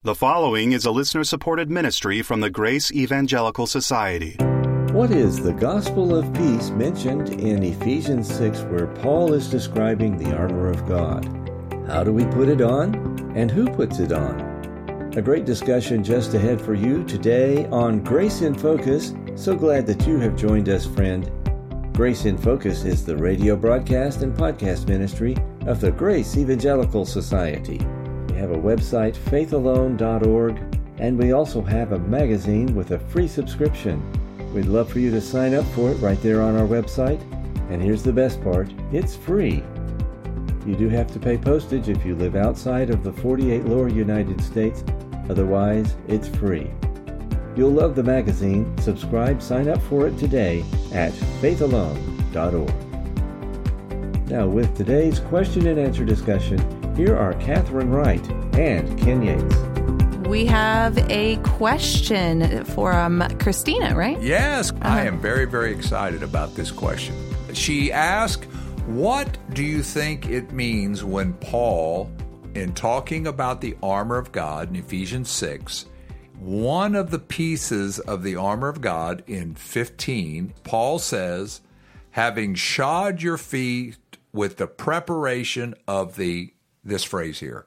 The following is a listener-supported ministry from the Grace Evangelical Society. What is the gospel of peace mentioned in Ephesians 6, where Paul is describing the armor of God? How do we put it on, and who puts it on? A great discussion just ahead for you today on Grace in Focus. So glad that you have joined us, friend. Grace in Focus is the radio broadcast and podcast ministry of the Grace Evangelical Society. We have a website, faithalone.org, and we also have a magazine with a free subscription. We'd love for you to sign up for it right there on our website. And here's the best part, it's free. You do have to pay postage if you live outside of the 48 lower United States. Otherwise, it's free. You'll love the magazine. Subscribe, sign up for it today at faithalone.org. Now, with today's question and answer discussion, here are Catherine Wright and Ken Yates. We have a question from Christina, right? Yes, I am very, very excited about this question. She asked, what do you think it means when Paul, in talking about the armor of God in Ephesians 6, one of the pieces of the armor of God in 15, Paul says, having shod your feet with the preparation of this phrase here,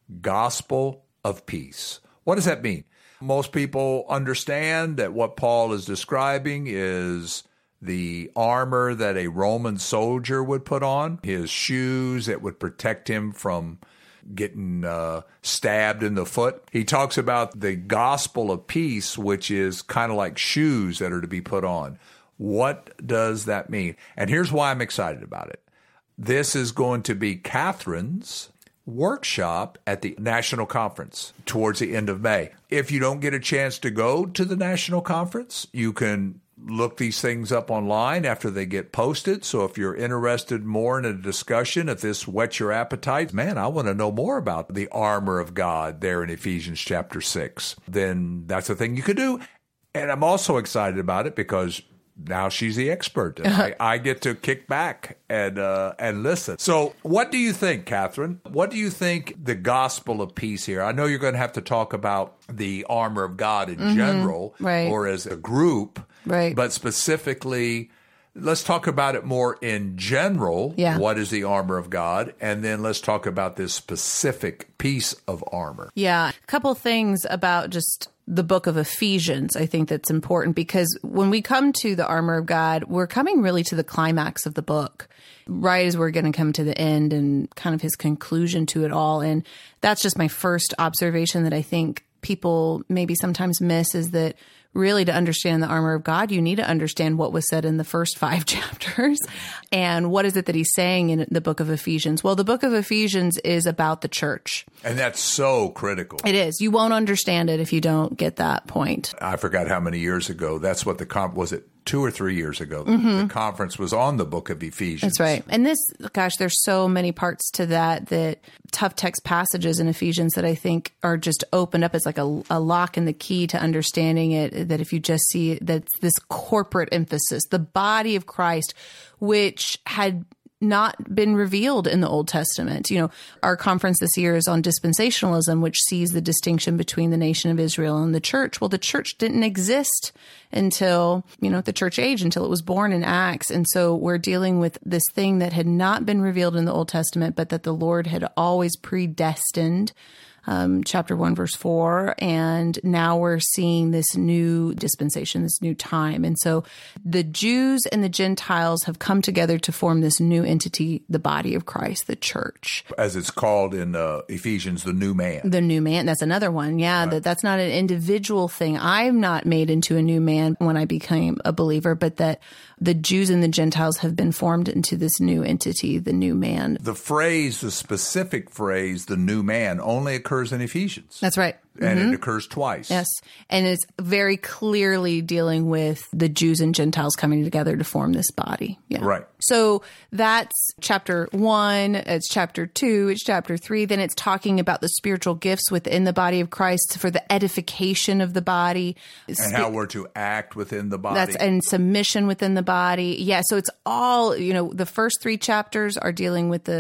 gospel of peace. What does that mean? Most people understand that what Paul is describing is the armor that a Roman soldier would put on, his shoes that would protect him from getting stabbed in the foot. He talks about the gospel of peace, which is kind of like shoes that are to be put on. What does that mean? And here's why I'm excited about it. This is going to be Catherine's workshop at the National Conference towards the end of May. If you don't get a chance to go to the National Conference, you can look these things up online after they get posted. So if you're interested more in a discussion, if this whets your appetite, man, I want to know more about the armor of God there in Ephesians chapter 6, then that's a thing you could do. And I'm also excited about it because now she's the expert. And I get to kick back and listen. So what do you think, Catherine? What do you think the gospel of peace here? I know you're going to have to talk about the armor of God in general, right, or as a group, right, but specifically, let's talk about it more in general. Yeah. What is the armor of God? And then let's talk about this specific piece of armor. Yeah. A couple things about just the book of Ephesians, I think that's important, because when we come to the armor of God, we're coming really to the climax of the book, right as we're going to come to the end and kind of his conclusion to it all. And that's just my first observation that I think people maybe sometimes miss, is that really to understand the armor of God, you need to understand what was said in the first 5 chapters. And what is it that he's saying in the book of Ephesians? Well, the book of Ephesians is about the church. And that's so critical. It is. You won't understand it if you don't get that point. I forgot how many years ago. That's what was it 2 or 3 years ago? The conference was on the book of Ephesians. That's right. And this, gosh, there's so many parts to that tough text passages in Ephesians that I think are just opened up as like a lock and the key to understanding it, that if you just see that this corporate emphasis, the body of Christ, which had not been revealed in the Old Testament. You know, our conference this year is on dispensationalism, which sees the distinction between the nation of Israel and the church. Well, the church didn't exist until, the church age, until it was born in Acts. And so we're dealing with this thing that had not been revealed in the Old Testament, but that the Lord had always predestined. Chapter 1, verse 4, and now we're seeing this new dispensation, this new time. And so the Jews and the Gentiles have come together to form this new entity, the body of Christ, the church. As it's called in Ephesians, the new man. The new man, that's another one. Yeah, right. That's not an individual thing. I'm not made into a new man when I became a believer, but that the Jews and the Gentiles have been formed into this new entity, the new man. The specific phrase, the new man, only occurs in Ephesians. That's right. And it occurs twice. Yes. And it's very clearly dealing with the Jews and Gentiles coming together to form this body. Yeah. Right. So that's chapter 1, it's chapter 2, it's chapter 3. Then it's talking about the spiritual gifts within the body of Christ for the edification of the body. And how we're to act within the body. And submission within the body. Yeah. So it's all, the first 3 chapters are dealing with the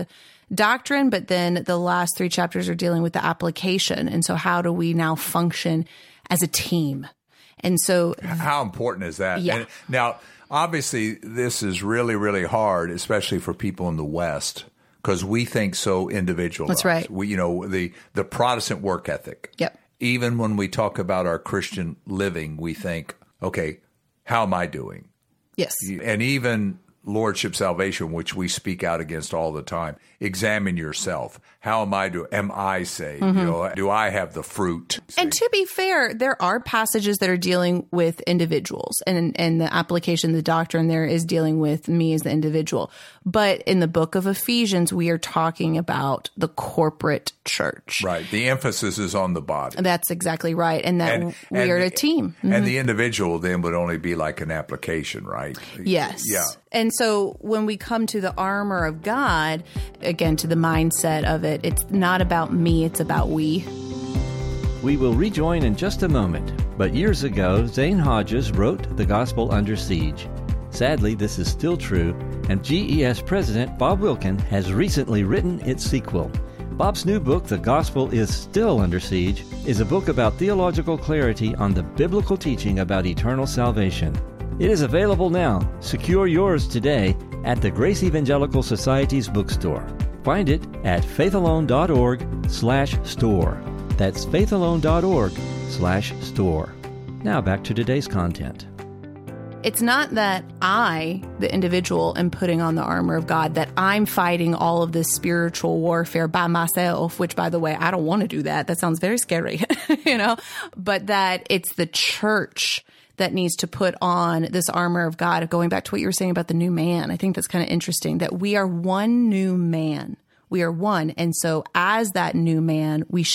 doctrine, but then the last 3 chapters are dealing with the application. And so how do we now function as a team? And so how important is that? Yeah. And now, obviously, this is really, really hard, especially for people in the West, because we think so individualized. That's right. We, the Protestant work ethic. Yep. Even when we talk about our Christian living, we think, okay, how am I doing? Yes. And even Lordship salvation, which we speak out against all the time. Examine yourself. How am I doing? Am I saved? Do I have the fruit? And to be fair, there are passages that are dealing with individuals, and the application, the doctrine there is dealing with me as the individual. But in the book of Ephesians, we are talking about the corporate church. Right. The emphasis is on the body. That's exactly right. And that we are a team. And the individual then would only be like an application, right? Yes. Yeah. And so when we come to the armor of God, again, to the mindset of it, it's not about me, it's about we. We will rejoin in just a moment, but years ago, Zane Hodges wrote The Gospel Under Siege. Sadly, this is still true, and GES President Bob Wilkin has recently written its sequel. Bob's new book, The Gospel is Still Under Siege, is a book about theological clarity on the biblical teaching about eternal salvation. It is available now. Secure yours today at the Grace Evangelical Society's bookstore. Find it at faithalone.org/store. That's faithalone.org/store. Now back to today's content. It's not that I, the individual, am putting on the armor of God, that I'm fighting all of this spiritual warfare by myself, which, by the way, I don't want to do that. That sounds very scary, but that it's the church that needs to put on this armor of God. Going back to what you were saying about the new man, I think that's kind of interesting, that we are one new man. We are one. And so as that new man, the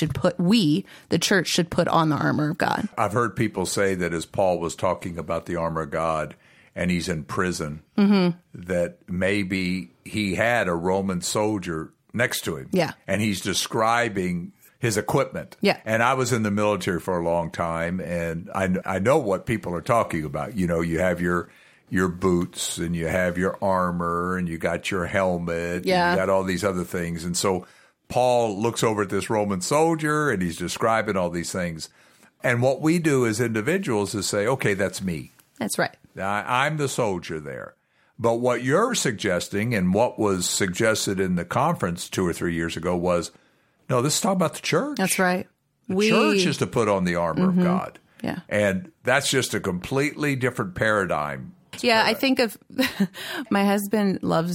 church should put on the armor of God. I've heard people say that as Paul was talking about the armor of God and he's in prison, that maybe he had a Roman soldier next to him. Yeah. And he's describing his equipment. Yeah. And I was in the military for a long time, and I know what people are talking about. You have your boots, and you have your armor, and you got your helmet, yeah, and you got all these other things. And so Paul looks over at this Roman soldier, and he's describing all these things. And what we do as individuals is say, okay, that's me. That's right. I'm the soldier there. But what you're suggesting, and what was suggested in the conference 2 or 3 years ago, was, no, this is talking about the church. That's right. The church is to put on the armor of God. Yeah. And that's just a completely different paradigm. Yeah, I think of my husband loves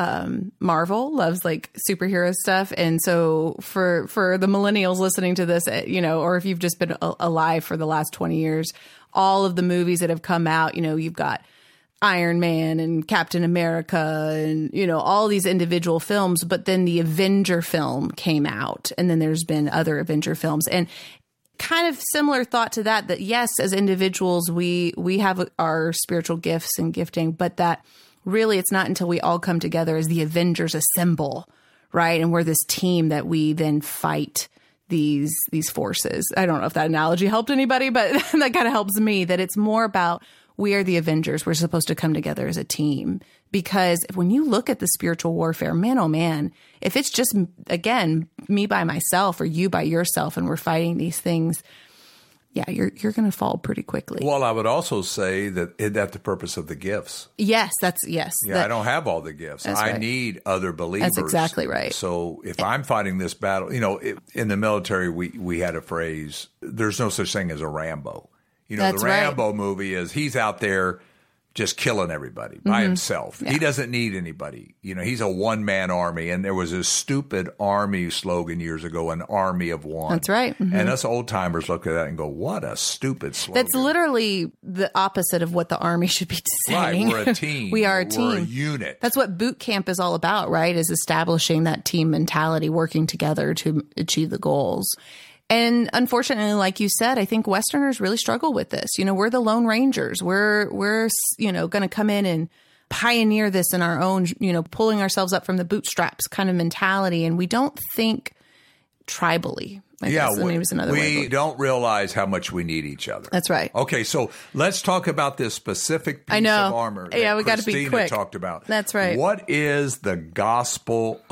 Marvel, loves like superhero stuff. And so for the millennials listening to this, or if you've just been alive for the last 20 years, all of the movies that have come out, you've got Iron Man and Captain America and, all these individual films. But then the Avenger film came out, and then there's been other Avenger films. And kind of similar thought to that yes, as individuals, we have our spiritual gifts and gifting, but that really it's not until we all come together as the Avengers assemble, right? And we're this team that we then fight these forces. I don't know if that analogy helped anybody, but that kind of helps me, that it's more about we are the Avengers. We're supposed to come together as a team, because when you look at the spiritual warfare, man, oh man, if it's just, again, me by myself or you by yourself and we're fighting these things, yeah, you're going to fall pretty quickly. Well, I would also say that that's the purpose of the gifts. Yes. Yeah, I don't have all the gifts. I need other believers. That's exactly right. So if I'm fighting this battle, in the military, we had a phrase, there's no such thing as a Rambo. That's the Rambo movie is he's out there just killing everybody by himself. Yeah. He doesn't need anybody. He's a one-man army. And there was this stupid army slogan years ago, an army of one. That's right. Mm-hmm. And us old-timers look at that and go, what a stupid slogan. That's literally the opposite of what the army should be saying. Right. We're a team. We are a team. We're a unit. That's what boot camp is all about, right? Is establishing that team mentality, working together to achieve the goals. And unfortunately, like you said, I think Westerners really struggle with this. We're the Lone Rangers. We're going to come in and pioneer this in our own, pulling ourselves up from the bootstraps kind of mentality. And we don't think tribally. I guess. Was another way. We don't realize how much we need each other. That's right. Okay, so let's talk about this specific piece of armor that we got to be quick. talked about. That's right. What is the gospel of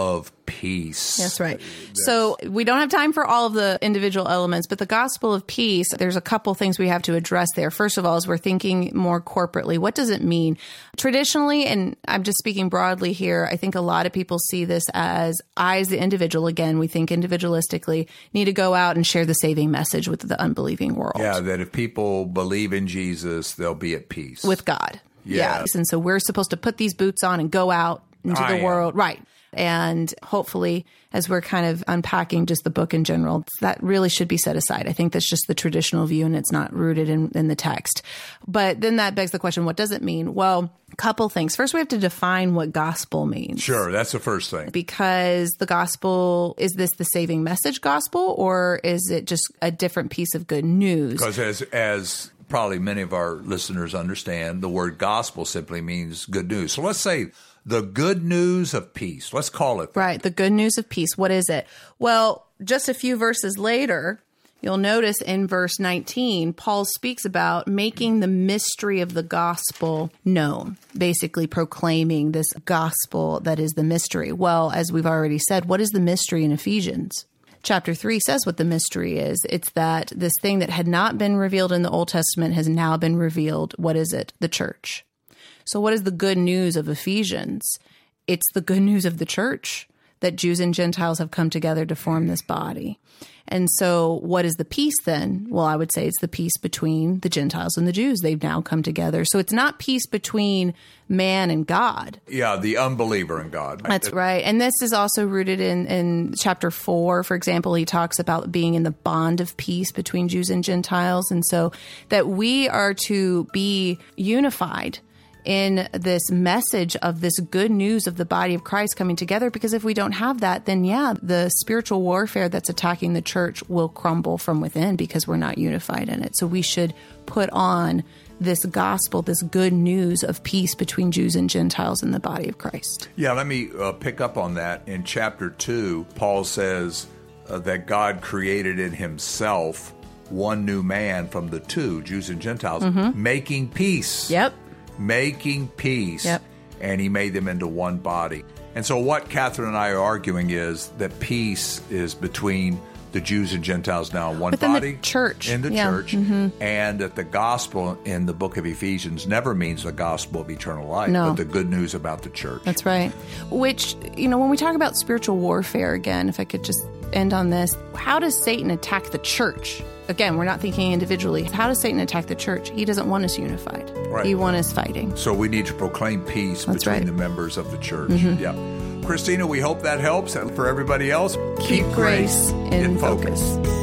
peace. That's right. So we don't have time for all of the individual elements, but the gospel of peace, there's a couple things we have to address there. First of all, as we're thinking more corporately, what does it mean? Traditionally, and I'm just speaking broadly here, I think a lot of people see this as I, as the individual, again, we think individualistically, need to go out and share the saving message with the unbelieving world. Yeah, that if people believe in Jesus, they'll be at peace. With God. Yeah. Yes. And so we're supposed to put these boots on and go out into the world. Right. And hopefully, as we're kind of unpacking just the book in general, that really should be set aside. I think that's just the traditional view and it's not rooted in the text. But then that begs the question, what does it mean? Well, a couple things. First, we have to define what gospel means. Sure, that's the first thing. Because the gospel, is this the saving message gospel, or is it just a different piece of good news? Because as probably many of our listeners understand, the word gospel simply means good news. So let's say the good news of peace. Let's call it that. Right, the good news of peace. What is it? Well, just a few verses later, you'll notice in verse 19, Paul speaks about making the mystery of the gospel known, basically proclaiming this gospel that is the mystery. Well, as we've already said, what is the mystery in Ephesians? Chapter 3 says what the mystery is. It's that this thing that had not been revealed in the Old Testament has now been revealed. What is it? The church. So what is the good news of Ephesians? It's the good news of the church, that Jews and Gentiles have come together to form this body. And so what is the peace then? Well, I would say it's the peace between the Gentiles and the Jews. They've now come together. So it's not peace between man and God. Yeah, the unbeliever in God. That's right. And this is also rooted in chapter 4. For example, he talks about being in the bond of peace between Jews and Gentiles. And so that we are to be unified in this message of this good news of the body of Christ coming together, because if we don't have that, then the spiritual warfare that's attacking the church will crumble from within because we're not unified in it. So we should put on this gospel, this good news of peace between Jews and Gentiles in the body of Christ. Yeah, let me pick up on that. In chapter 2, Paul says that God created in himself one new man from the two, Jews and Gentiles, making peace. Yep. Making peace, and he made them into one body. And so what Catherine and I are arguing is that peace is between the Jews and Gentiles now in one body. The church. In the church. And that the gospel in the book of Ephesians never means the gospel of eternal life, but the good news about the church. That's right. Which, when we talk about spiritual warfare, again, if I could just end on this, how does Satan attack the church? Again, we're not thinking individually. How does Satan attack the church? He doesn't want us unified. Right. He wants us fighting. So we need to proclaim peace between the members of the church. Yeah. Christina, we hope that helps. And for everybody else, keep grace in focus.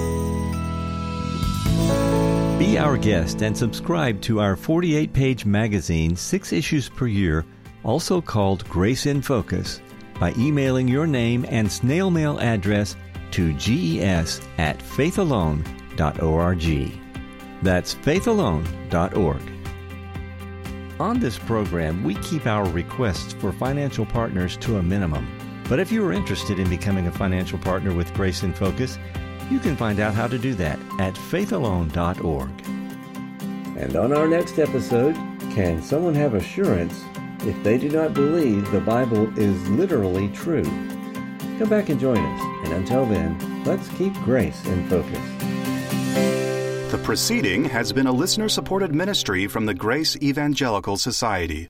Be our guest and subscribe to our 48-page magazine, 6 issues per year, also called Grace in Focus, by emailing your name and snail mail address to ges@faithalone.org. That's faithalone.org. On this program, we keep our requests for financial partners to a minimum. But if you are interested in becoming a financial partner with Grace in Focus, you can find out how to do that at faithalone.org. And on our next episode, can someone have assurance if they do not believe the Bible is literally true? Come back and join us. And until then, let's keep grace in focus. The proceeding has been a listener-supported ministry from the Grace Evangelical Society.